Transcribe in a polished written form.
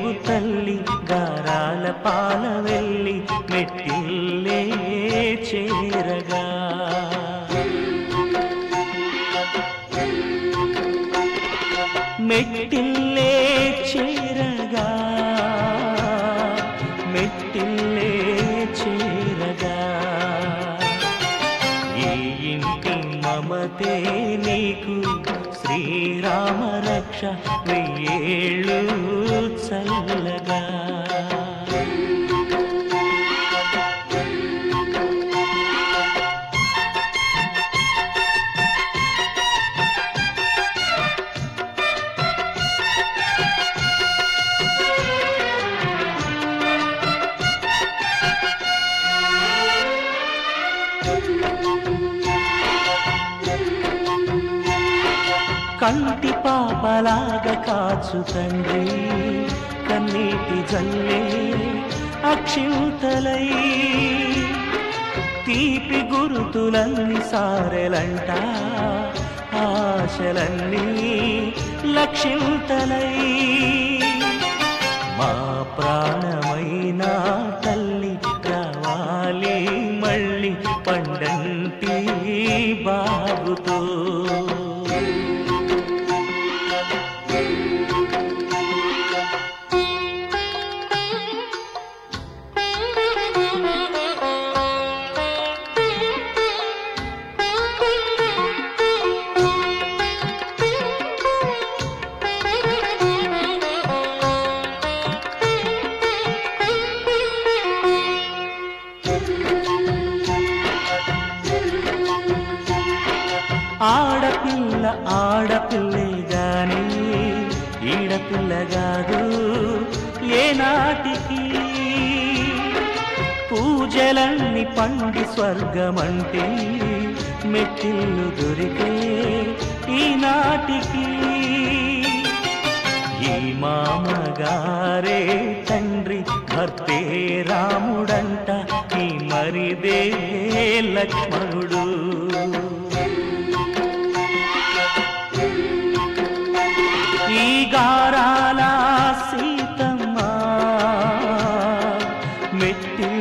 లేవు తల్లి గారాల పాల వెళ్ళి మెట్టిల్లే చేరగా మెట్టిల్లే చేరగా మెట్టిల్లే చేరగా ఈ ఇంటి మమతే నీకు శ్రీరామ రక్ష వెయ్యేళ్ళు చల్లగా కంటి పాపలాగా కాచు తండ్రి కన్నీటి జల్లే అక్షింతలై తీపి గురుతులన్నీ సారెలంట ఆశలన్నీ లక్షింతలై మా ప్రాణమైన తల్లి రావాలి మళ్ళీ పండంటి బాబుతో ఆడపిల్ల ఆడపిల్లే గాని ఈడపిల్ల కాదు ఏనాటికి పూజలన్నీ పండి స్వర్గమంటే మెట్టిల్లు దొరికే ఈనాటికి ఈ మామగారే తండ్రి భర్తే రాముడంట ఈ మరిదే లక్ష్మణుడు ఈ గారాల సీతమ్మ మెట్టి